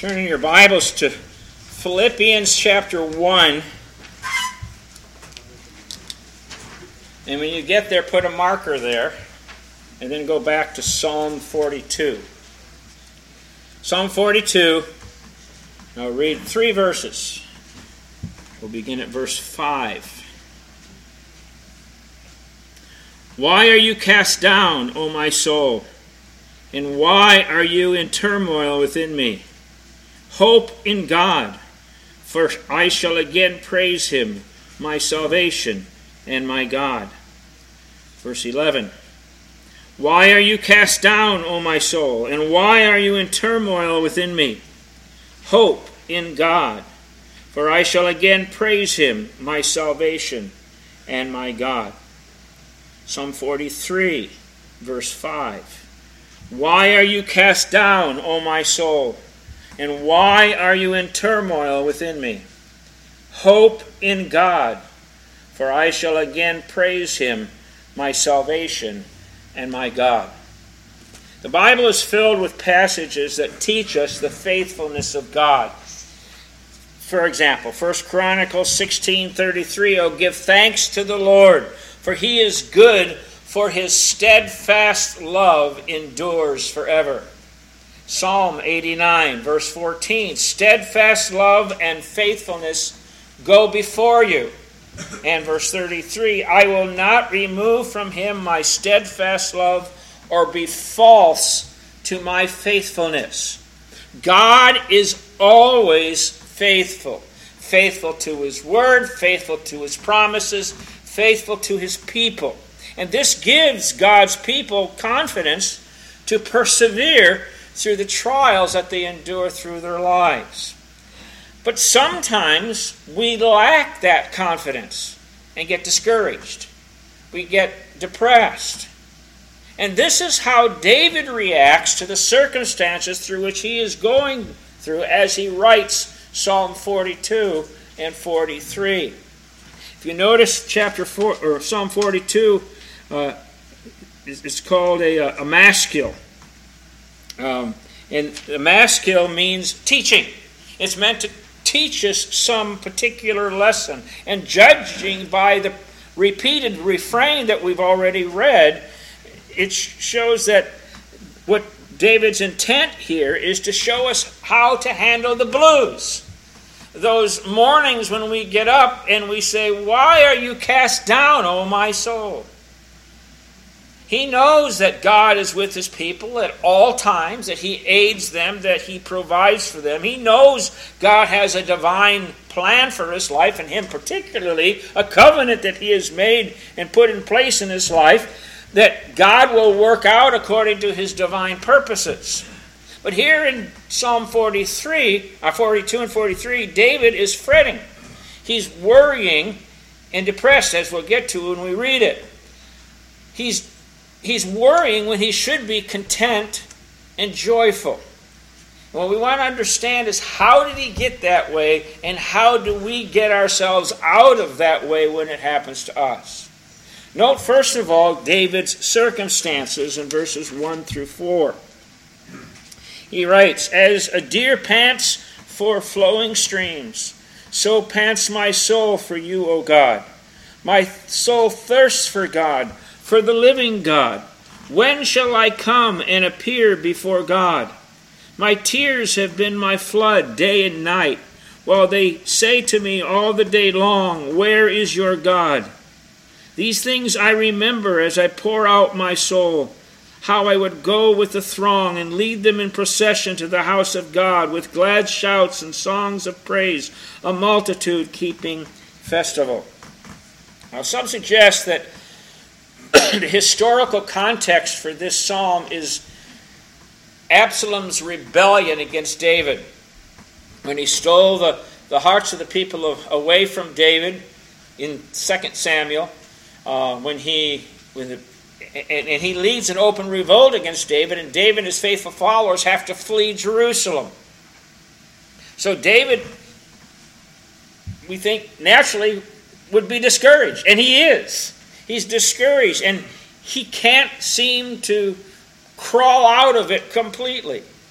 Turning your Bibles to Philippians chapter 1. And when you get there, put a marker there. And then go back to Psalm 42. Psalm 42. I'll read 3 verses. We'll begin at verse 5. Why are you cast down, O my soul? And why are you in turmoil within me? Hope in God, for I shall again praise him, my salvation and my God. Verse 11. Why are you cast down, O my soul? And why are you in turmoil within me? Hope in God, for I shall again praise him, my salvation and my God. Psalm 43, verse 5. Why are you cast down, O my soul? And why are you in turmoil within me? Hope in God, for I shall again praise him, my salvation and my God. The Bible is filled with passages that teach us the faithfulness of God. For example, 1 Chronicles 16:33, "Oh, give thanks to the Lord, for he is good, for his steadfast love endures forever." Psalm 89, verse 14, "Steadfast love and faithfulness go before you." And verse 33, "I will not remove from him my steadfast love or be false to my faithfulness." God is always faithful. Faithful to his word, faithful to his promises, faithful to his people. And this gives God's people confidence to persevere through the trials that they endure through their lives. But sometimes we lack that confidence and get discouraged. We get depressed. And this is how David reacts to the circumstances through which he is going through as he writes Psalm 42 and 43. If you notice chapter 4 or Psalm 42, it's called a maskil. And the maskil means teaching. It's meant to teach us some particular lesson. And judging by the repeated refrain that we've already read, it shows that what David's intent here is to show us how to handle the blues. Those mornings when we get up and we say, "Why are you cast down, O my soul?" He knows that God is with his people at all times, that he aids them, that he provides for them. He knows God has a divine plan for his life, and him particularly, a covenant that he has made and put in place in his life, that God will work out according to his divine purposes. But here in Psalm 42 and 43, David is fretting. He's worrying and depressed, as we'll get to when we read it. He's worrying when he should be content and joyful. What we want to understand is, how did he get that way, and how do we get ourselves out of that way when it happens to us? Note, first of all, David's circumstances in verses 1 through 4. He writes, "As a deer pants for flowing streams, so pants my soul for you, O God. My soul thirsts for God, for the living God. When shall I come and appear before God? My tears have been my flood day and night, while they say to me all the day long, 'Where is your God?' These things I remember as I pour out my soul, how I would go with the throng and lead them in procession to the house of God with glad shouts and songs of praise, a multitude keeping festival." Now, some suggest that the historical context for this psalm is Absalom's rebellion against David, when he stole the hearts of the people away from David in 2 Samuel, and he leads an open revolt against David, and David and his faithful followers have to flee Jerusalem. So David, we think, naturally would be discouraged, and he is. He's discouraged, and he can't seem to crawl out of it completely.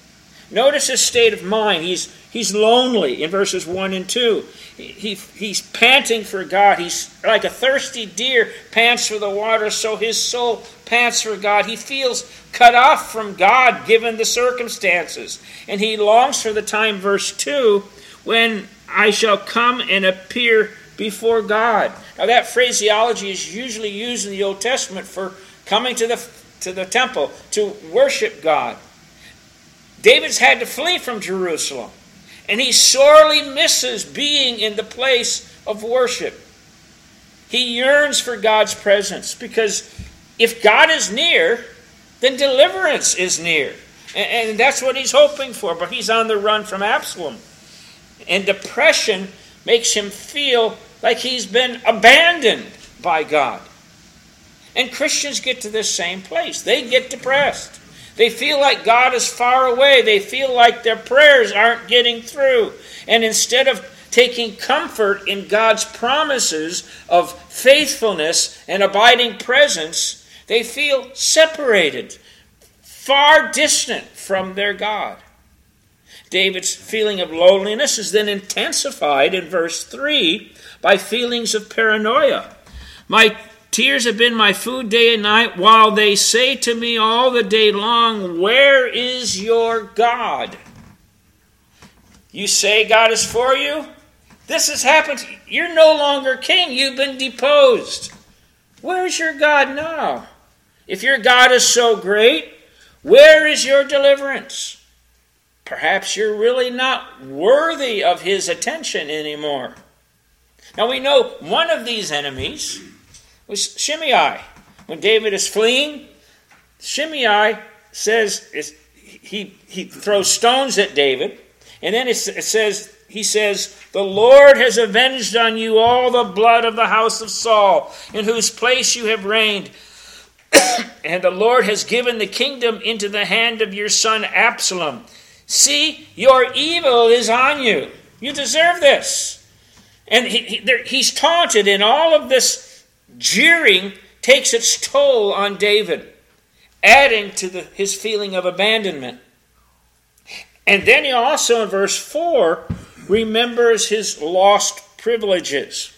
Notice his state of mind. He's lonely in verses 1 and 2. He's panting for God. He's like a thirsty deer pants for the water, so his soul pants for God. He feels cut off from God given the circumstances. And he longs for the time, verse 2, when I shall come and appear before God. Now that phraseology is usually used in the Old Testament for coming to the temple to worship God. David's had to flee from Jerusalem, and he sorely misses being in the place of worship. He yearns for God's presence, because if God is near, then deliverance is near. And that's what he's hoping for, but he's on the run from Absalom. And depression makes him feel like he's been abandoned by God. And Christians get to this same place. They get depressed. They feel like God is far away. They feel like their prayers aren't getting through. And instead of taking comfort in God's promises of faithfulness and abiding presence, they feel separated, far distant from their God. David's feeling of loneliness is then intensified in verse 3 by feelings of paranoia. My tears have been my food day and night, while they say to me all the day long, where is your God? You say God is for you? This has happened. You're no longer king. You've been deposed. Where's your God now? If your God is so great, where is your deliverance? Perhaps you're really not worthy of his attention anymore. Now we know one of these enemies was Shimei. When David is fleeing, Shimei says, he throws stones at David, and then he says, the Lord has avenged on you all the blood of the house of Saul, in whose place you have reigned. And the Lord has given the kingdom into the hand of your son Absalom. See, your evil is on you. You deserve this. And he's taunted, and all of this jeering takes its toll on David, adding to his feeling of abandonment. And then he also, in verse 4, remembers his lost privileges.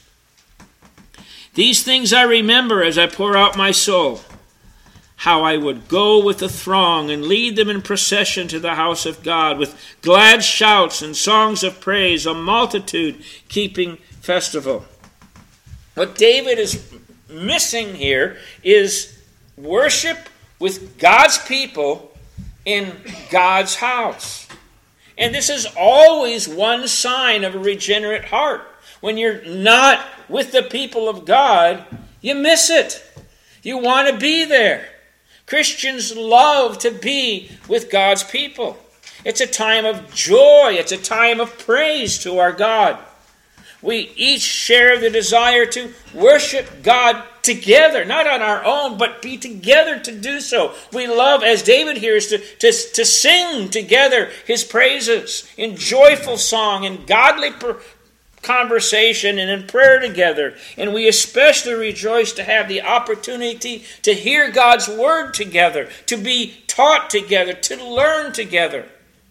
These things I remember as I pour out my soul, how I would go with the throng and lead them in procession to the house of God with glad shouts and songs of praise, a multitude keeping festival. What David is missing here is worship with God's people in God's house. And this is always one sign of a regenerate heart. When you're not with the people of God, you miss it. You want to be there. Christians love to be with God's people. It's a time of joy. It's a time of praise to our God. We each share the desire to worship God together, not on our own, but be together to do so. We love, as David here, is to sing together his praises in joyful song, in godly conversation, and in prayer together. And we especially rejoice to have the opportunity to hear God's word together, to be taught together, to learn together.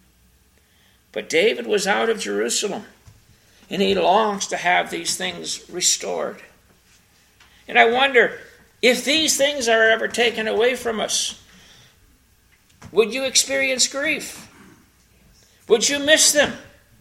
But David was out of Jerusalem, and he longs to have these things restored. And I wonder, if these things are ever taken away from us, would you experience grief? Would you miss them?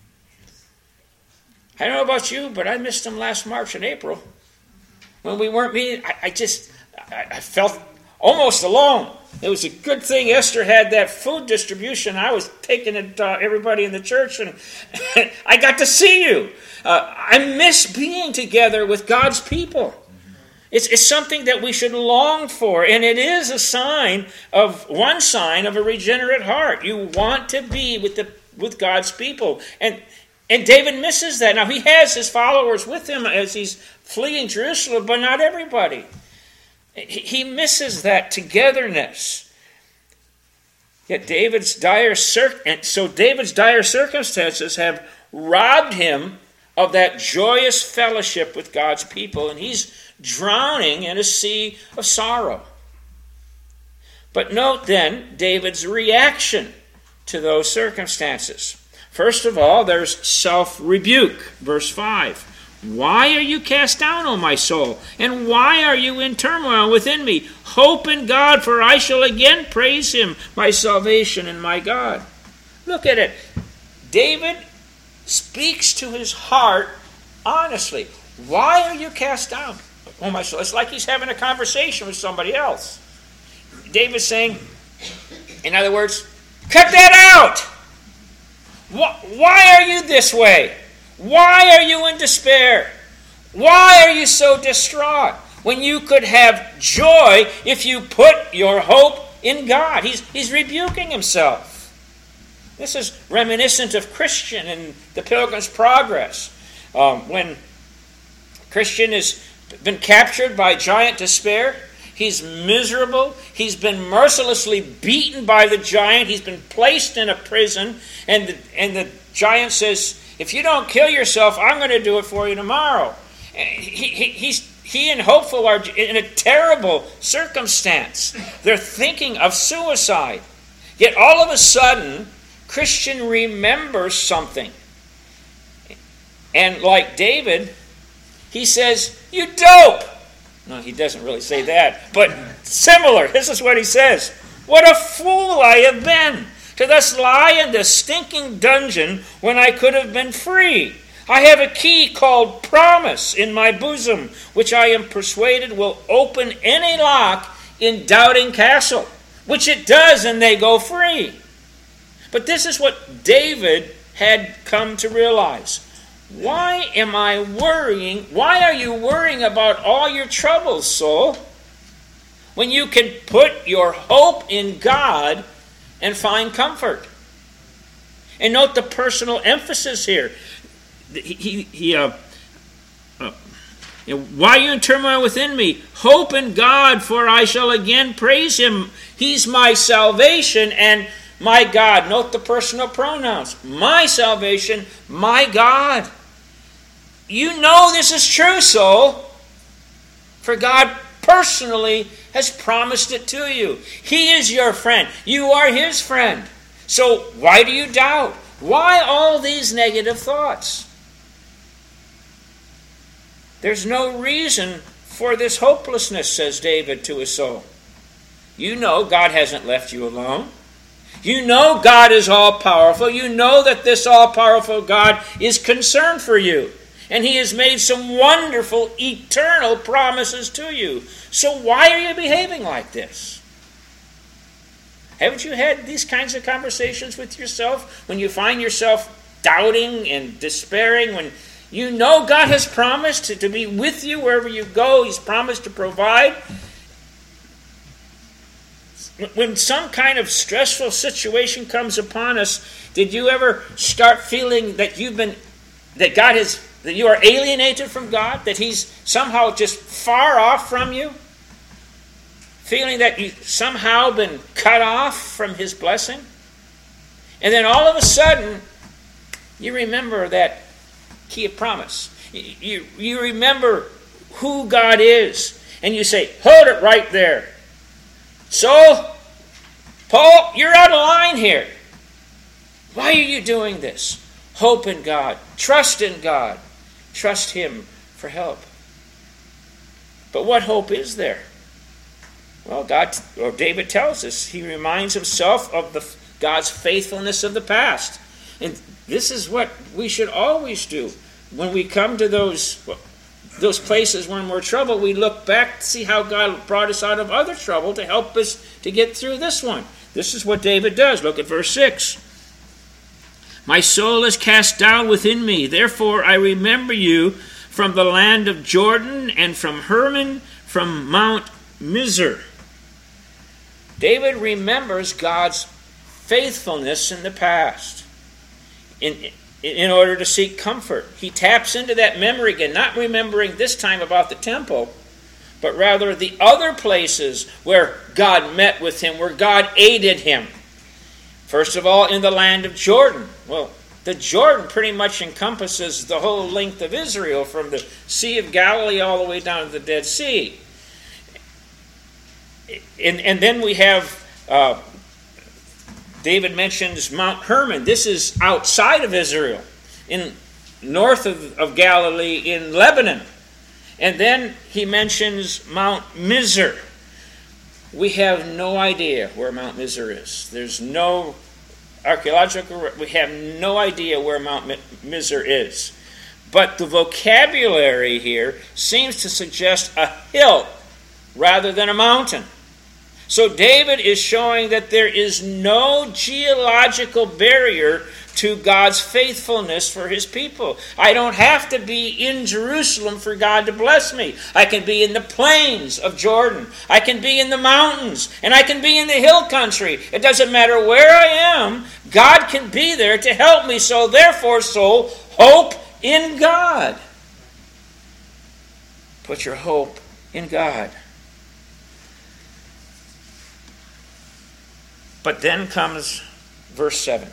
I don't know about you, but I missed them last March and April. When we weren't meeting, I felt almost alone. It was a good thing Esther had that food distribution. I was taking it to everybody in the church, and I got to see you. I miss being together with God's people. It's something that we should long for, and it is one sign of a regenerate heart. You want to be with God's people, and David misses that. Now he has his followers with him as he's fleeing Jerusalem, but not everybody. He misses that togetherness. Yet David's dire circumstances have robbed him of that joyous fellowship with God's people, and he's drowning in a sea of sorrow. But note then David's reaction to those circumstances. First of all, there's self-rebuke. Verse 5. Why are you cast down, O my soul? And why are you in turmoil within me? Hope in God, for I shall again praise him, my salvation and my God. Look at it. David speaks to his heart honestly. Why are you cast down, O my soul? It's like he's having a conversation with somebody else. David's saying, in other words, cut that out. Why are you this way? Why are you in despair? Why are you so distraught when you could have joy if you put your hope in God? He's rebuking himself. This is reminiscent of Christian in the Pilgrim's Progress. When Christian has been captured by giant despair, he's miserable. He's been mercilessly beaten by the giant. He's been placed in a prison. And the giant says, if you don't kill yourself, I'm going to do it for you tomorrow. He and Hopeful are in a terrible circumstance. They're thinking of suicide. Yet all of a sudden, Christian remembers something. And like David, he says, you dope! No, he doesn't really say that, but similar. This is what he says. What a fool I have been, to thus lie in this stinking dungeon when I could have been free. I have a key called promise in my bosom, which I am persuaded will open any lock in Doubting Castle, which it does, and they go free. But this is what David had come to realize. Why am I worrying? Why are you worrying about all your troubles, soul, when you can put your hope in God and find comfort? And note the personal emphasis here. Why are you in turmoil within me? Hope in God, for I shall again praise him. He's my salvation and my God. Note the personal pronouns. My salvation, my God. You know this is true, soul, for God personally has promised it to you. He is your friend. You are his friend. So why do you doubt? Why all these negative thoughts? There's no reason for this hopelessness, says David to his soul. You know God hasn't left you alone. You know God is all-powerful. You know that this all-powerful God is concerned for you. And he has made some wonderful, eternal promises to you. So why are you behaving like this? Haven't you had these kinds of conversations with yourself when you find yourself doubting and despairing, when you know God has promised to be with you wherever you go? He's promised to provide. When some kind of stressful situation comes upon us, did you ever start feeling that that you are alienated from God, that he's somehow just far off from you? Feeling that you've somehow been cut off from his blessing? And then all of a sudden, you remember that key of promise. You remember who God is. And you say, hold it right there. So, Paul, you're out of line here. Why are you doing this? Hope in God. Trust in God. Trust him for help. But what hope is there? Well, David tells us. He reminds himself of God's faithfulness of the past. And this is what we should always do. When we come to those places when we're troubled, we look back to see how God brought us out of other trouble to help us to get through this one. This is what David does. Look at verse 6. My soul is cast down within me. Therefore I remember you from the land of Jordan and from Hermon, from Mount Mizar. David remembers God's faithfulness in the past in order to seek comfort. He taps into that memory again, not remembering this time about the temple, but rather the other places where God met with him, where God aided him. First of all, in the land of Jordan. Well, the Jordan pretty much encompasses the whole length of Israel, from the Sea of Galilee all the way down to the Dead Sea. And then we have David mentions Mount Hermon. This is outside of Israel, in north of Galilee, in Lebanon. And then he mentions Mount Mizar. We have no idea where Mount Mizar is. There's no archaeological, we have no idea where Mount Mizar is. But the vocabulary here seems to suggest a hill rather than a mountain. So David is showing that there is no geological barrier to God's faithfulness for his people. I don't have to be in Jerusalem for God to bless me. I can be in the plains of Jordan. I can be in the mountains. And I can be in the hill country. It doesn't matter where I am. God can be there to help me. So therefore, soul, hope in God. Put your hope in God. But then comes verse 7.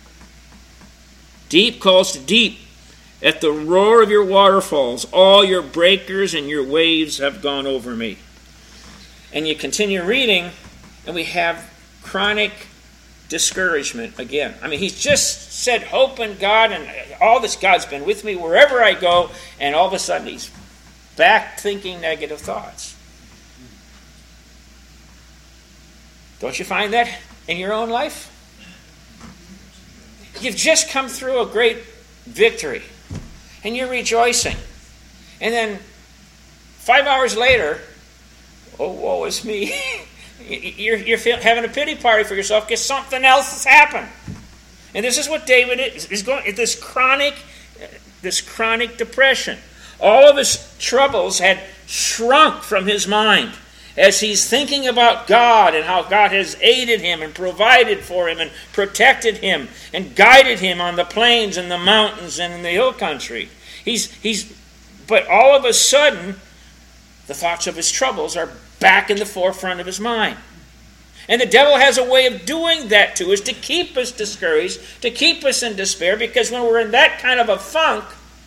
Deep calls to deep at the roar of your waterfalls. All your breakers and your waves have gone over me. And you continue reading, and we have chronic discouragement again. I mean, he's just said hope in God, and all this, God's been with me wherever I go, and all of a sudden he's back thinking negative thoughts. Don't you find that in your own life? You've just come through a great victory, and you're rejoicing. And then 5 hours later, oh, woe is me. You're having a pity party for yourself because something else has happened. And this is what David is going, this chronic depression. All of his troubles had shrunk from his mind as he's thinking about God and how God has aided him and provided for him and protected him and guided him on the plains and the mountains and in the hill country. But all of a sudden, the thoughts of his troubles are back in the forefront of his mind. And the devil has a way of doing that to us, to keep us discouraged, to keep us in despair, because when we're in that kind of a funk,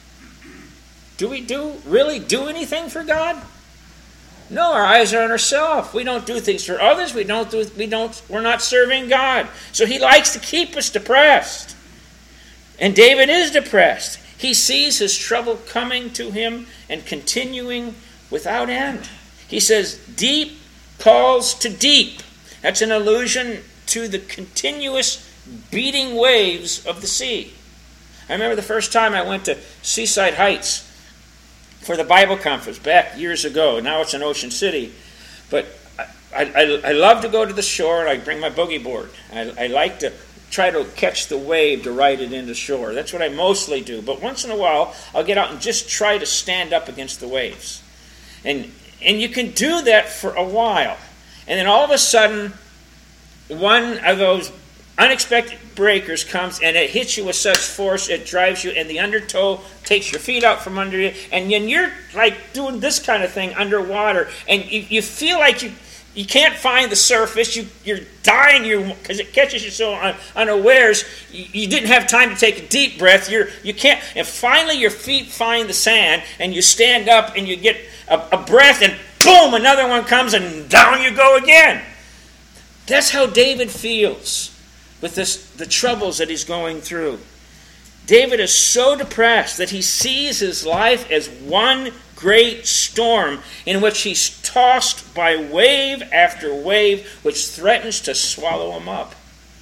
do we really do anything for God? No, our eyes are on ourselves. We don't do things for others. We're not serving God. So he likes to keep us depressed. And David is depressed. He sees his trouble coming to him and continuing without end. He says, deep calls to deep. That's an allusion to the continuous beating waves of the sea. I remember the first time I went to Seaside Heights for the Bible conference back years ago. Now it's in Ocean City. But I love to go to the shore, and I bring my boogie board. I like to try to catch the wave to ride it into shore. That's what I mostly do. But once in a while, I'll get out and just try to stand up against the waves. And you can do that for a while. And then all of a sudden, one of those unexpected breakers comes, and it hits you with such force, it drives you, and the undertow takes your feet out from under you, and then you're like doing this kind of thing underwater, and you feel like you can't find the surface, you're dying, because it catches you so unawares, you didn't have time to take a deep breath, you can't, and finally your feet find the sand, and you stand up, and you get a breath, and boom, another one comes, and down you go again. That's how David feels with the troubles that he's going through. David is so depressed that he sees his life as one great storm in which he's tossed by wave after wave which threatens to swallow him up.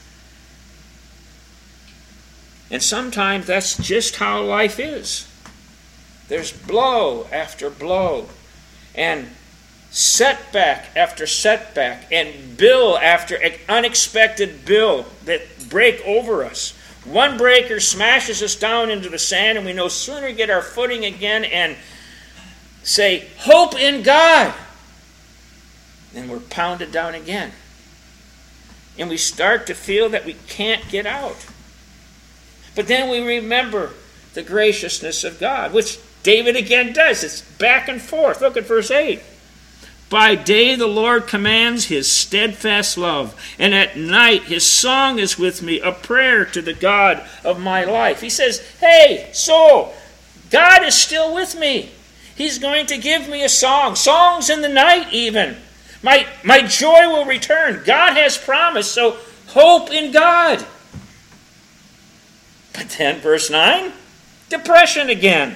And sometimes that's just how life is. There's blow after blow, and setback after setback, and bill after unexpected bill that break over us. One breaker smashes us down into the sand, and we no sooner get our footing again and say, hope in God, and we're pounded down again. And we start to feel that we can't get out. But then we remember the graciousness of God, which David again does. It's back and forth. Look at verse 8. By day the Lord commands his steadfast love, and at night his song is with me, a prayer to the God of my life. He says, hey, soul, God is still with me. He's going to give me a song, songs in the night even. My joy will return. God has promised, so Hope in God. But then, verse 9, depression again.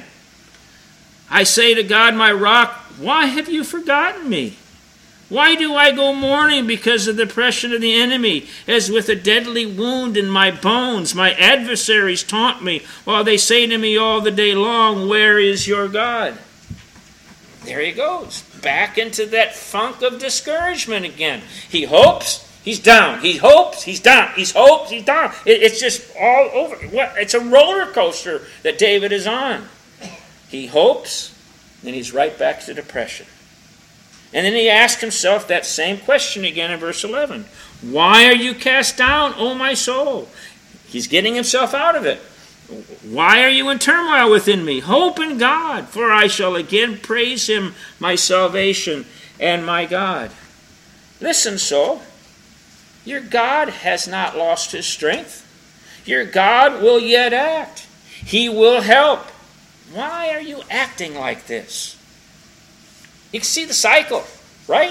I say to God, my rock, why have you forgotten me? Why do I go mourning because of the oppression of the enemy, as with a deadly wound in my bones? My adversaries taunt me, while they say to me all the day long, where is your God? There he goes, back into that funk of discouragement again. He hopes, he's down. He hopes, he's down. He hopes, he's down. It's just all over. It's a roller coaster that David is on. He hopes, then he's right back to depression. And then he asks himself that same question again in verse 11. Why are you cast down, O my soul? He's getting himself out of it. Why are you in turmoil within me? Hope in God, for I shall again praise him, my salvation and my God. Listen, soul. Your God has not lost his strength. Your God will yet act. He will help. Why are you acting like this? You can see the cycle, right?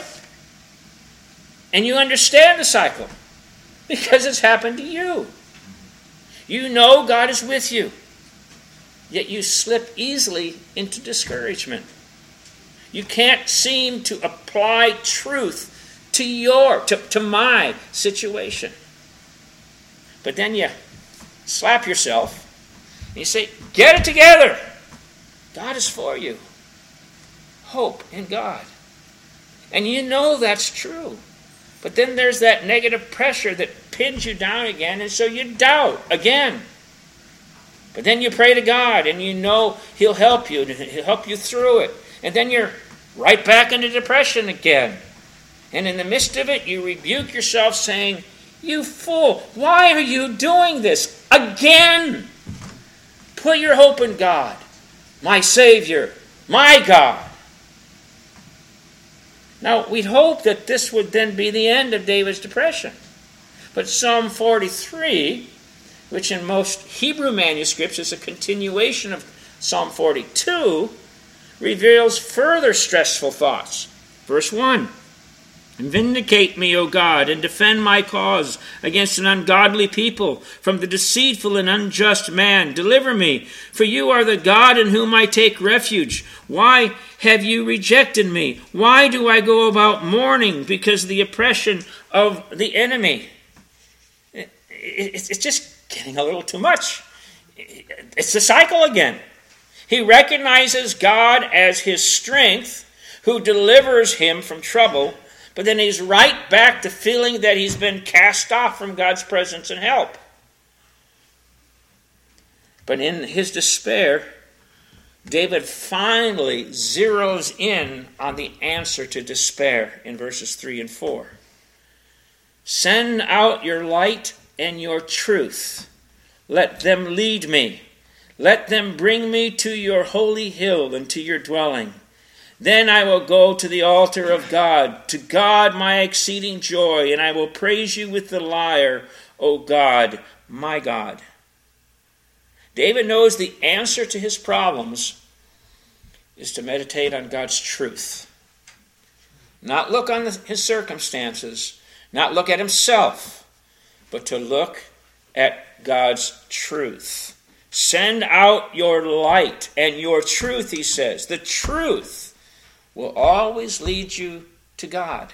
And you understand the cycle because it's happened to you. You know God is with you, yet you slip easily into discouragement. You can't seem to apply truth to my situation. But then you slap yourself and you say, get it together. God is for you. Hope in God. And you know that's true. But then there's that negative pressure that pins you down again, and so you doubt again. But then you pray to God, and you know he'll help you, and he'll help you through it. And then you're right back into depression again. And in the midst of it, you rebuke yourself saying, you fool, why are you doing this again? Put your hope in God, my Savior, my God. Now, we'd hope that this would then be the end of David's depression. But Psalm 43, which in most Hebrew manuscripts is a continuation of Psalm 42, reveals further stressful thoughts. Verse 1, vindicate me, O God, and defend my cause against an ungodly people, from the deceitful and unjust man. Deliver me, for you are the God in whom I take refuge. Why have you rejected me? Why do I go about mourning because of the oppression of the enemy? It's just getting a little too much. It's the cycle again. He recognizes God as his strength, who delivers him from trouble, but then he's right back to feeling that he's been cast off from God's presence and help. But in his despair, David finally zeroes in on the answer to despair in verses 3 and 4. Send out your light and your truth. Let them lead me. Let them bring me to your holy hill and to your dwelling. Then I will go to the altar of God, to God my exceeding joy, and I will praise you with the lyre, O God, my God. David knows the answer to his problems is to meditate on God's truth. Not look on his circumstances, not look at himself, but to look at God's truth. Send out your light and your truth, he says. The truth will always lead you to God.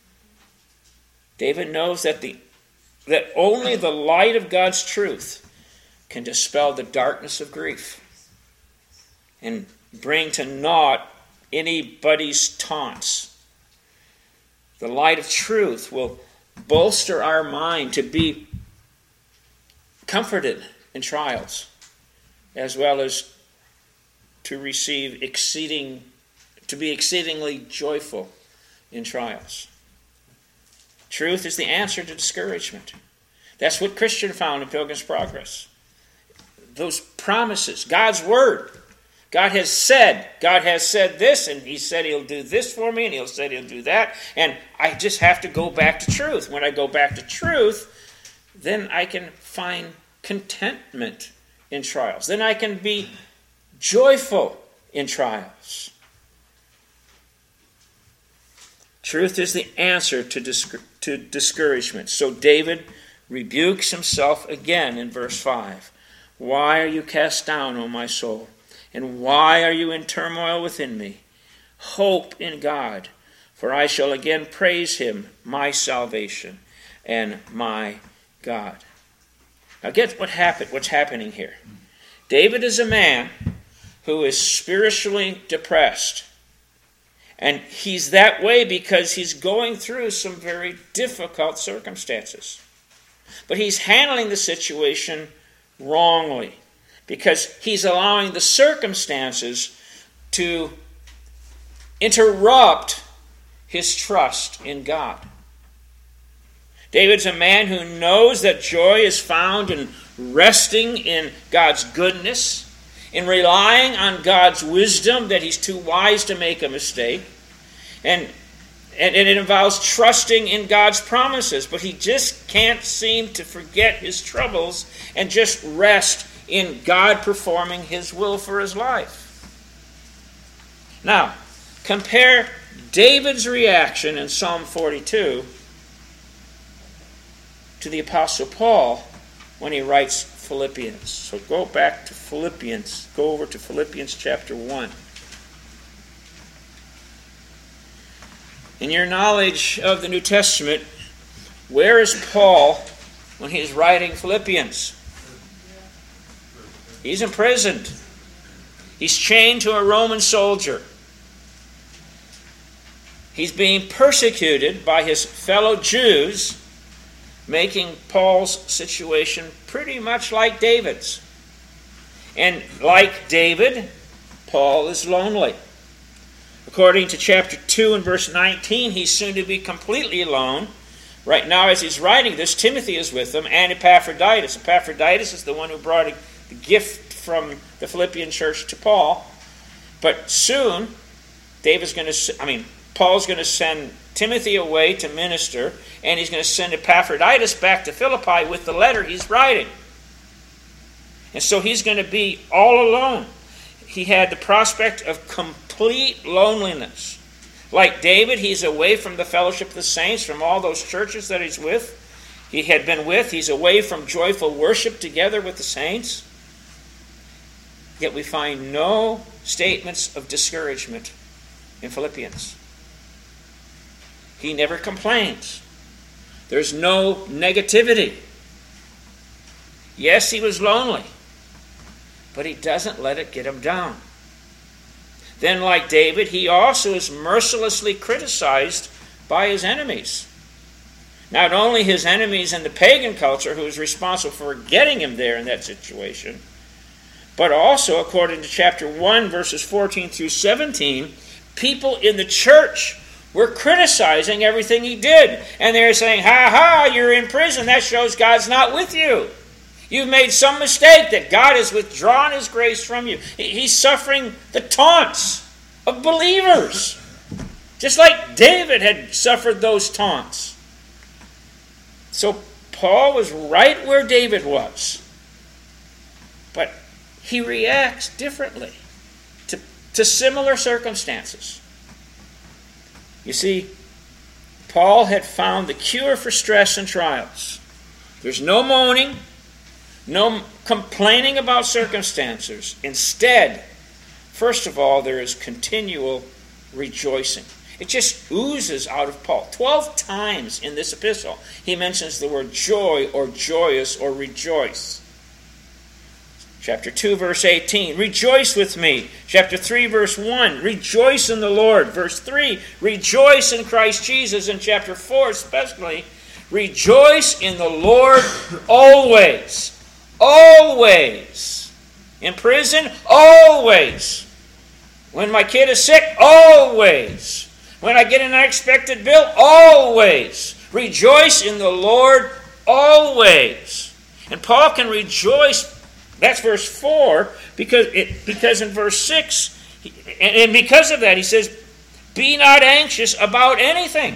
David knows that only the light of God's truth can dispel the darkness of grief and bring to naught anybody's taunts. The light of truth will bolster our mind to be comforted in trials, as well as to be exceedingly joyful in trials. Truth is the answer to discouragement. That's what Christian found in Pilgrim's Progress. Those promises, God's word. God has said this, and he said he'll do this for me, and he'll say he'll do that, and I just have to go back to truth. When I go back to truth, then I can find contentment in trials. Then I can be joyful in trials. Truth is the answer to discouragement. So David rebukes himself again in verse 5. Why are you cast down, O my soul? And why are you in turmoil within me? Hope in God, for I shall again praise him, my salvation and my God. Now get what's happening here. David is a man who is spiritually depressed. And he's that way because he's going through some very difficult circumstances. But he's handling the situation wrongly because he's allowing the circumstances to interrupt his trust in God. David's a man who knows that joy is found in resting in God's goodness, in relying on God's wisdom, that he's too wise to make a mistake. And it involves trusting in God's promises. But he just can't seem to forget his troubles and just rest in God performing his will for his life. Now, compare David's reaction in Psalm 42 to the Apostle Paul when he writes Philippians. So go back to Philippians. Go over to Philippians chapter 1. In your knowledge of the New Testament, where is Paul when he's writing Philippians? He's imprisoned. He's chained to a Roman soldier. He's being persecuted by his fellow Jews, making Paul's situation pretty much like David's. And like David, Paul is lonely. According to chapter 2 and verse 19, he's soon to be completely alone. Right now, as he's writing this, Timothy is with him, and Epaphroditus. Epaphroditus is the one who brought the gift from the Philippian church to Paul. But soon, Paul's going to send Timothy away to minister, and he's going to send Epaphroditus back to Philippi with the letter he's writing. And so he's going to be all alone. He had the prospect of complete loneliness. Like David, he's away from the fellowship of the saints, from all those churches that he's had been with. He's away from joyful worship together with the saints. Yet we find no statements of discouragement in Philippians. He never complains. There's no negativity. Yes, he was lonely, but he doesn't let it get him down. Then, like David, he also is mercilessly criticized by his enemies. Not only his enemies in the pagan culture, who is responsible for getting him there in that situation, but also, according to chapter 1, verses 14 through 17, people in the church were criticizing everything he did. And they're saying, ha, you're in prison. That shows God's not with you. You've made some mistake, that God has withdrawn his grace from you. He's suffering the taunts of believers, just like David had suffered those taunts. So Paul was right where David was, but he reacts differently to similar circumstances. You see, Paul had found the cure for stress and trials. There's no moaning, no complaining about circumstances. Instead, first of all, there is continual rejoicing. It just oozes out of Paul. 12 times in this epistle, he mentions the word joy or joyous or rejoice. Chapter 2, verse 18, rejoice with me. Chapter 3, verse 1, rejoice in the Lord. Verse 3, rejoice in Christ Jesus. In chapter 4 especially, rejoice in the Lord always. Always. In prison, always. When my kid is sick, always. When I get an unexpected bill, always. Rejoice in the Lord always. And Paul can rejoice. That's verse 4, because in verse 6, and because of that, he says, be not anxious about anything.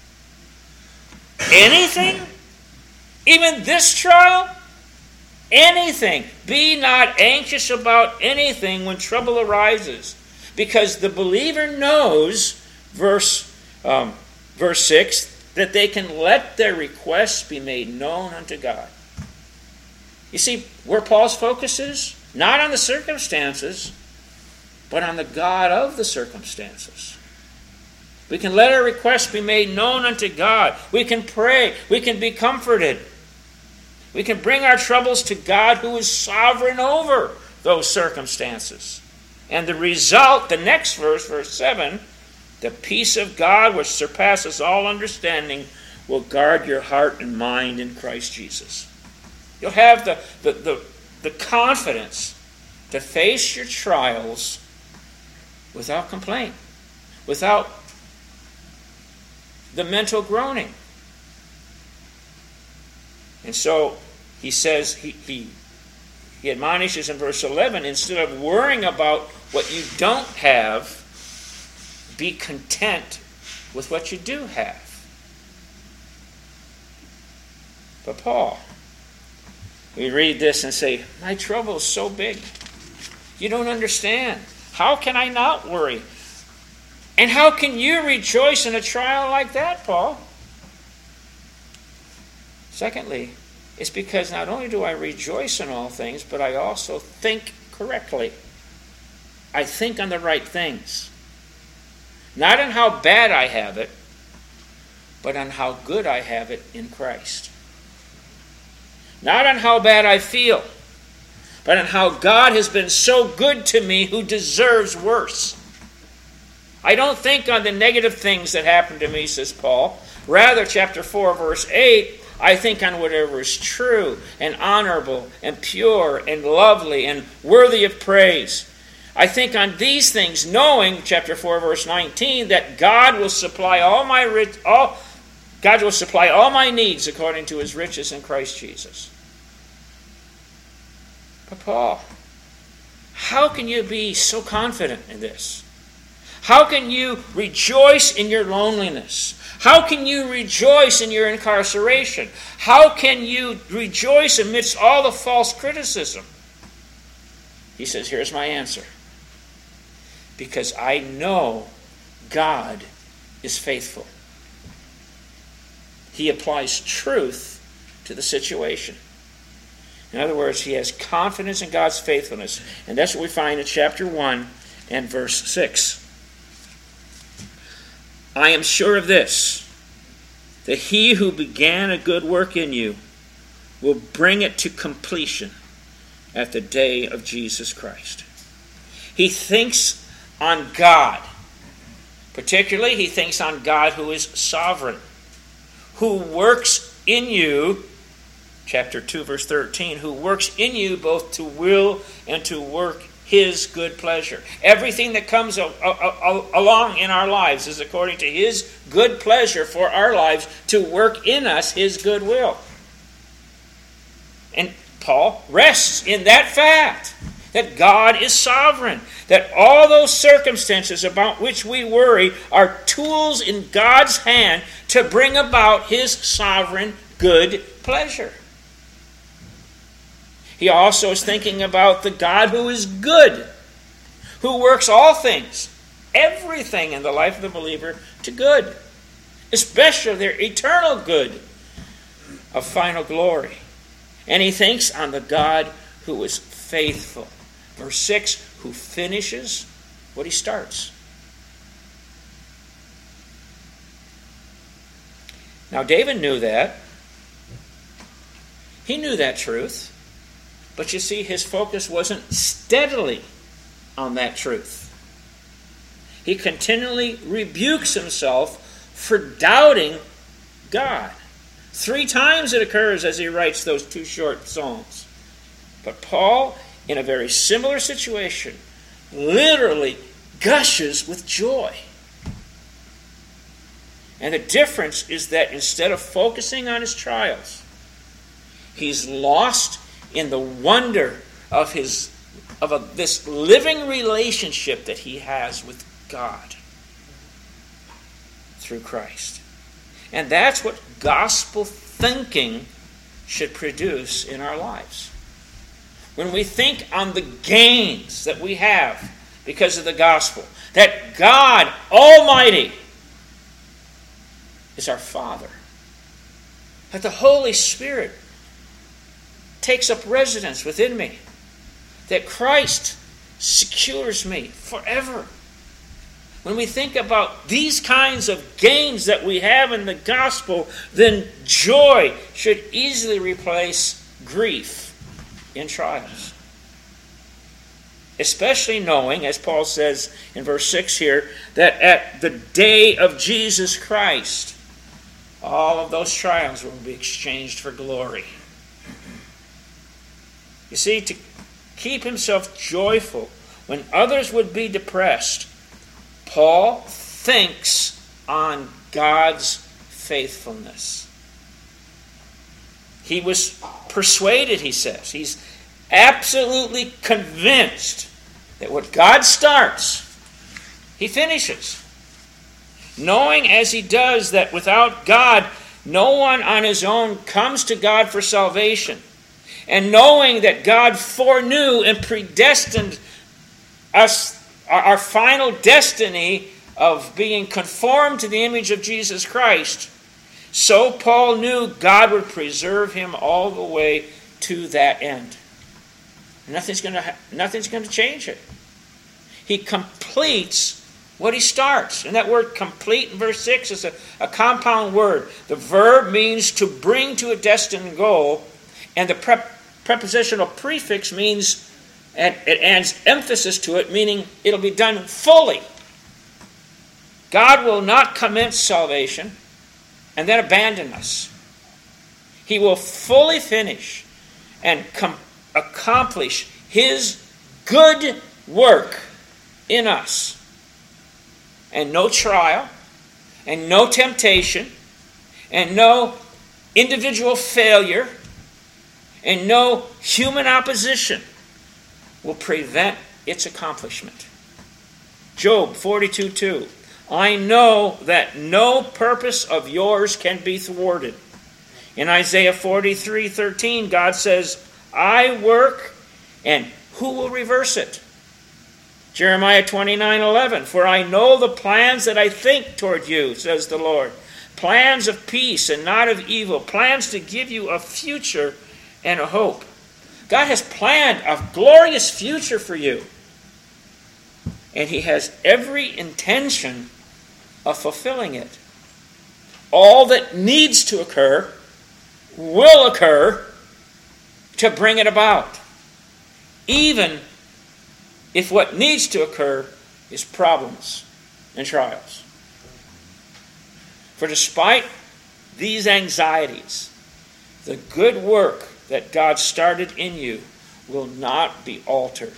Anything? Even this trial? Anything. Be not anxious about anything when trouble arises. Because the believer knows, verse 6, that they can let their requests be made known unto God. You see, where Paul's focus is, not on the circumstances, but on the God of the circumstances. We can let our requests be made known unto God. We can pray. We can be comforted. We can bring our troubles to God who is sovereign over those circumstances. And the result, the next verse, verse 7, the peace of God which surpasses all understanding will guard your heart and mind in Christ Jesus. You'll have the confidence to face your trials without complaint, without the mental groaning. And so he says, he admonishes in verse 11, instead of worrying about what you don't have, be content with what you do have. But Paul, we read this and say, my trouble is so big. You don't understand. How can I not worry? And how can you rejoice in a trial like that, Paul? Secondly, it's because not only do I rejoice in all things, but I also think correctly. I think on the right things. Not on how bad I have it, but on how good I have it in Christ. Not on how bad I feel, but on how God has been so good to me who deserves worse. I don't think on the negative things that happened to me, says Paul. Rather, chapter 4, verse 8, I think on whatever is true and honorable and pure and lovely and worthy of praise. I think on these things, knowing, chapter 4, verse 19, that God will supply all my needs according to his riches in Christ Jesus. But Paul, how can you be so confident in this? How can you rejoice in your loneliness? How can you rejoice in your incarceration? How can you rejoice amidst all the false criticism? He says, here's my answer. Because I know God is faithful. He applies truth to the situation. In other words, he has confidence in God's faithfulness. And that's what we find in chapter 1 and verse 6. I am sure of this, that he who began a good work in you will bring it to completion at the day of Jesus Christ. He thinks on God. Particularly, he thinks on God who is sovereign, who works in you, chapter 2, verse 13, who works in you both to will and to work his good pleasure. Everything that comes along in our lives is according to his good pleasure for our lives to work in us his good will. And Paul rests in that fact, that God is sovereign, that all those circumstances about which we worry are tools in God's hand to bring about his sovereign good pleasure. He also is thinking about the God who is good, who works all things, everything in the life of the believer to good, especially their eternal good of final glory. And he thinks on the God who is faithful. Verse 6, who finishes what he starts. Now David knew that. He knew that truth. But you see, his focus wasn't steadily on that truth. He continually rebukes himself for doubting God. 3 times it occurs as he writes those 2 short psalms. But Paul, in a very similar situation, literally gushes with joy. And the difference is that instead of focusing on his trials, he's lost in the wonder of this living relationship that he has with God through Christ. And that's what gospel thinking should produce in our lives. When we think on the gains that we have because of the gospel, that God Almighty is our Father. That the Holy Spirit takes up residence within me. That Christ secures me forever. When we think about these kinds of gains that we have in the gospel, then joy should easily replace grief in trials. Especially knowing, as Paul says in verse 6 here, that at the day of Jesus Christ, all of those trials will be exchanged for glory. You see, to keep himself joyful when others would be depressed, Paul thinks on God's faithfulness. He was persuaded, he says. He's absolutely convinced that what God starts, he finishes. Knowing as he does that without God, no one on his own comes to God for salvation. And knowing that God foreknew and predestined us, our final destiny of being conformed to the image of Jesus Christ, so Paul knew God would preserve him all the way to that end. Nothing's going to change it. He completes what he starts. And that word complete in verse 6 is a compound word. The verb means to bring to a destined goal, and the prepositional prefix means, and it adds emphasis to it, meaning it'll be done fully. God will not commence salvation and then abandon us. He will fully finish and accomplish his good work in us. And no trial, and no temptation, and no individual failure, and no human opposition will prevent its accomplishment. Job 42:2. I know that no purpose of yours can be thwarted. In Isaiah 43:13, God says, I work, and who will reverse it? Jeremiah 29:11, for I know the plans that I think toward you, says the Lord. Plans of peace and not of evil. Plans to give you a future and a hope. God has planned a glorious future for you. And he has every intention of fulfilling it. All that needs to occur will occur to bring it about. Even if what needs to occur is problems and trials. For despite these anxieties, the good work that God started in you will not be altered.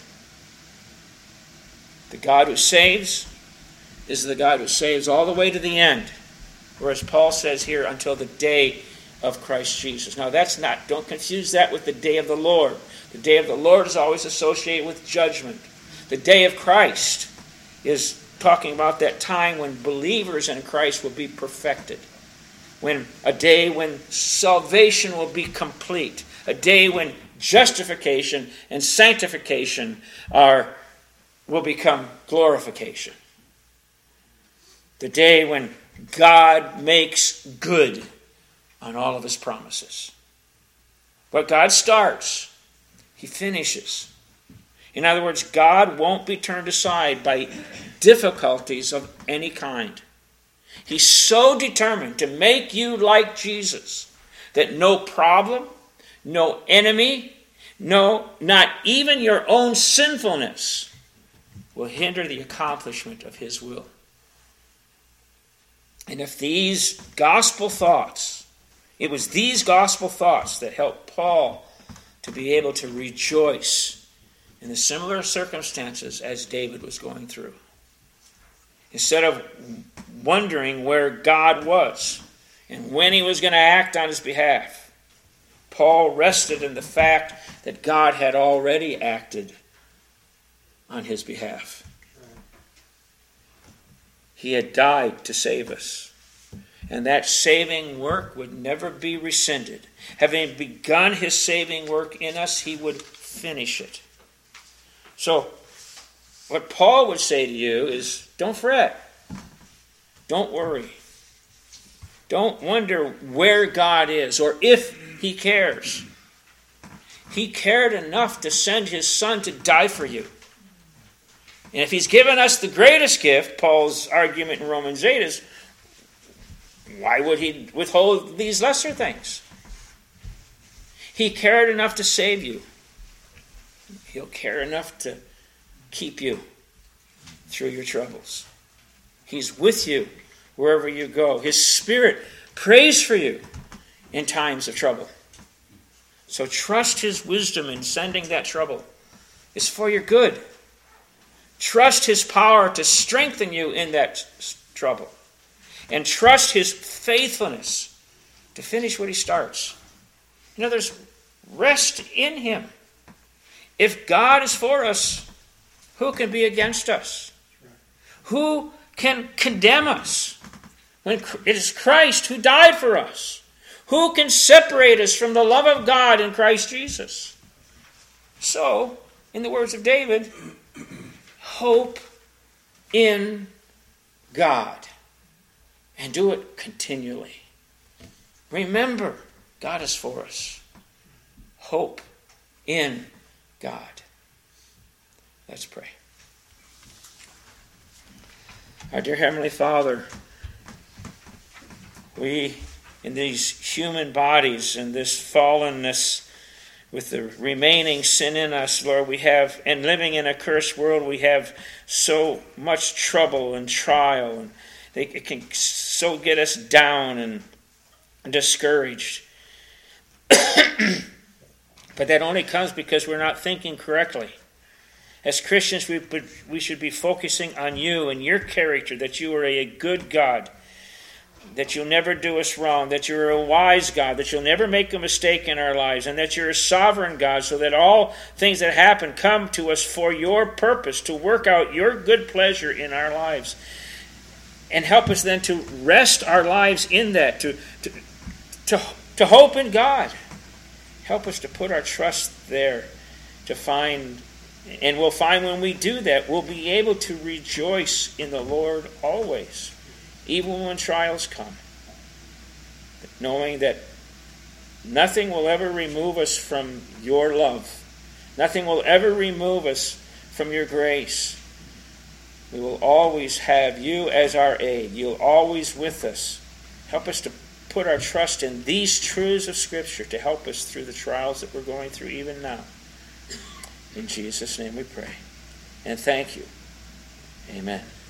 The God who saves is the God who saves all the way to the end. Whereas Paul says here, until the day of Christ Jesus. Now don't confuse that with the day of the Lord. The day of the Lord is always associated with judgment. The day of Christ is talking about that time when believers in Christ will be perfected. When a day when salvation will be complete. A day when justification and sanctification will become glorification. The day when God makes good on all of his promises. What God starts, he finishes. In other words, God won't be turned aside by difficulties of any kind. He's so determined to make you like Jesus that no problem, no enemy, not even your own sinfulness will hinder the accomplishment of his will. And if these gospel thoughts, it was these gospel thoughts that helped Paul to be able to rejoice in the similar circumstances as David was going through. Instead of wondering where God was and when he was going to act on his behalf, Paul rested in the fact that God had already acted on his behalf. He had died to save us. And that saving work would never be rescinded. Having begun his saving work in us, he would finish it. So, what Paul would say to you is, don't fret. Don't worry. Don't wonder where God is or if he cares. He cared enough to send his Son to die for you. And if he's given us the greatest gift, Paul's argument in Romans 8 is, why would he withhold these lesser things? He cared enough to save you. He'll care enough to keep you through your troubles. He's with you wherever you go. His Spirit prays for you in times of trouble. So trust his wisdom in sending that trouble. It's for your good. Trust his power to strengthen you in that trouble. And trust his faithfulness to finish what he starts. In other words, rest in him. If God is for us, who can be against us? Who can condemn us when it is Christ who died for us? Who can separate us from the love of God in Christ Jesus? So, in the words of David, hope in God and do it continually. Remember, God is for us. Hope in God. Let's pray. Our dear Heavenly Father, we, in these human bodies, in this fallenness, with the remaining sin in us, Lord, we have, and living in a cursed world, we have so much trouble and trial, and it can so get us down and discouraged. But that only comes because we're not thinking correctly. As Christians, we should be focusing on you and your character, that you are a good God, that you'll never do us wrong, that you're a wise God, that you'll never make a mistake in our lives, and that you're a sovereign God, so that all things that happen come to us for your purpose, to work out your good pleasure in our lives. And help us then to rest our lives in that, to hope in God. Help us to put our trust there, to find, and we'll find when we do that, we'll be able to rejoice in the Lord always, even when trials come, knowing that nothing will ever remove us from your love. Nothing will ever remove us from your grace. We will always have you as our aid. You're always with us. Help us to put our trust in these truths of Scripture to help us through the trials that we're going through even now. In Jesus' name we pray. And thank you. Amen.